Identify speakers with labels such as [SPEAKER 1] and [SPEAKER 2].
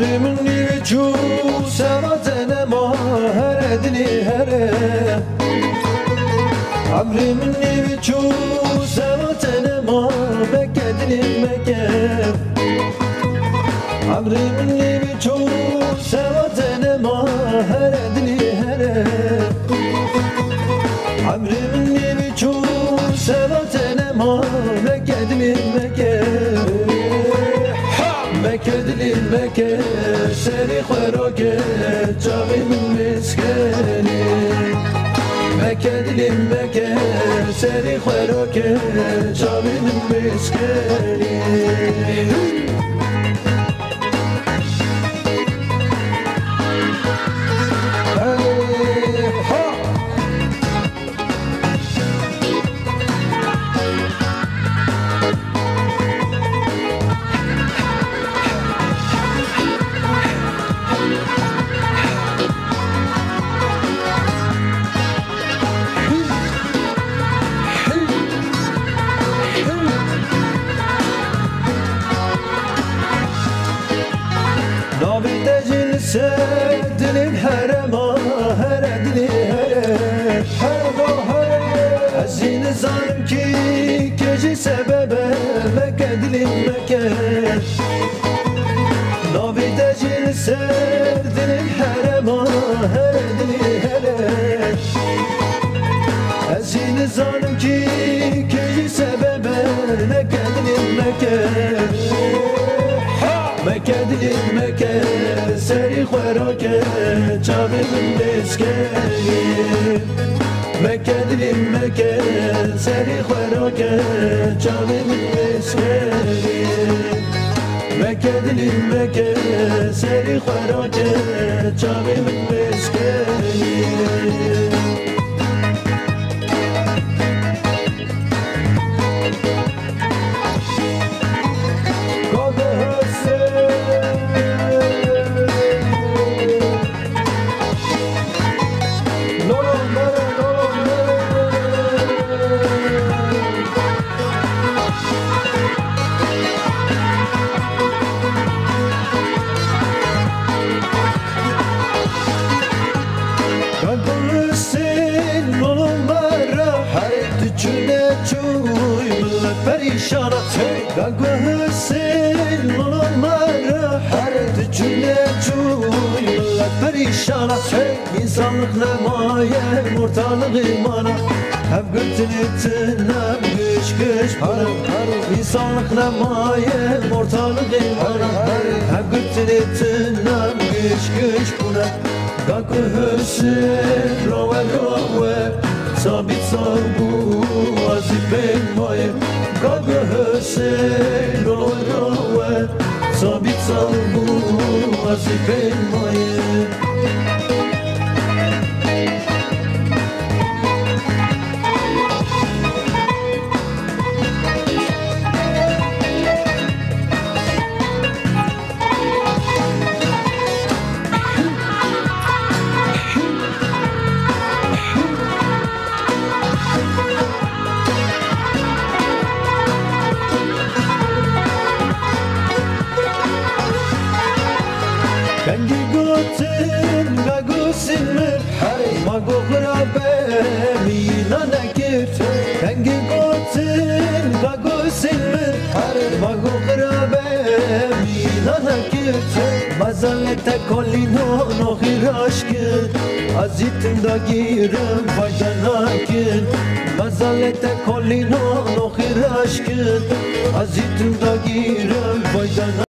[SPEAKER 1] عمري مني بتشوف سمعتنا ما هردني هره عمري مني بتشوف سمعتنا ما بكدني مكان عمري مني بتشوف سمعتنا ما هردني هره عمري مني بتشوف سمعتنا ما بكدني مكان مكدلي مكان سري خراكه جاوي من مسكني مكدلي مكان سري خراكه جاوي من مسكني سدني الهرما هردني حزين ظالم كي كجي سببه مكدلي مكان نابي دجل سدني الهرما هردني حزين ظالم كي كجي سببه مكدلي مكان مكدلي مكان سري خراكه جاوي من مسكني مكدلي مكان سري خراكه جاوي من مسكني مكدلي مكان سري خراكه جاوي من مسكني قاقوه السن مرة حرد جنجوي ملت بريشانة إنسانlık nemaye mortalık imana Hep gültünütünem güç güç para İnsanlık nemaye mortalık imana Hep gültünütünem güç güç para قاقوه السن روه روه sabit sabu azibin moye قاقوه السن روه sabit sabu azibin moye Kangi gotin gagusin mir ma gograbe mina nakir Kangi gotin gagusin mir ma gograbe mina nakir Mazalete kolino no khirashkin azitim da girim faydanakin Mazalete kolino no khirashkin azitim da girim faydanakin